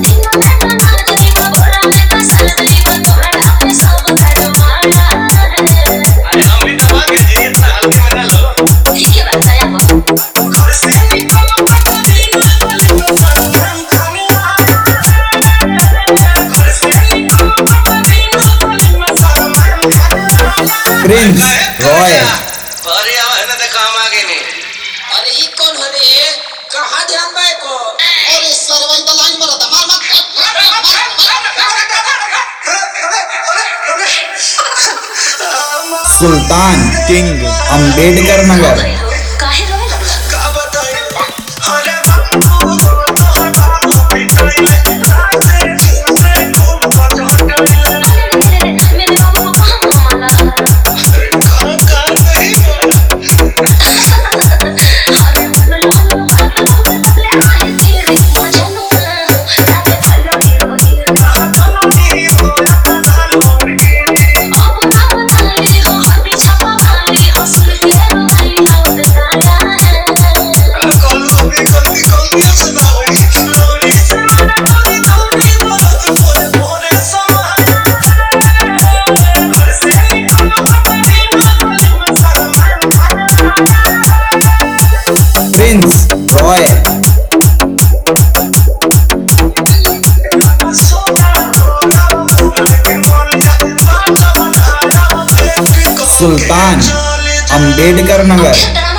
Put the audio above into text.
Prince Roy. अरे आवे ना काम आगे नहीं। अरे ई कौन हरे? कहां ध्यान बाय को? अरे सरवाई तो लाइन मारता, मार मार। सुल्तान किंग अंबेडकर नगर। काहे रोए लगला? का बताई? अरे मेरे बाबू को कहां मारा? प्रिंस रॉय। सुल्तान अंबेडकर नगर।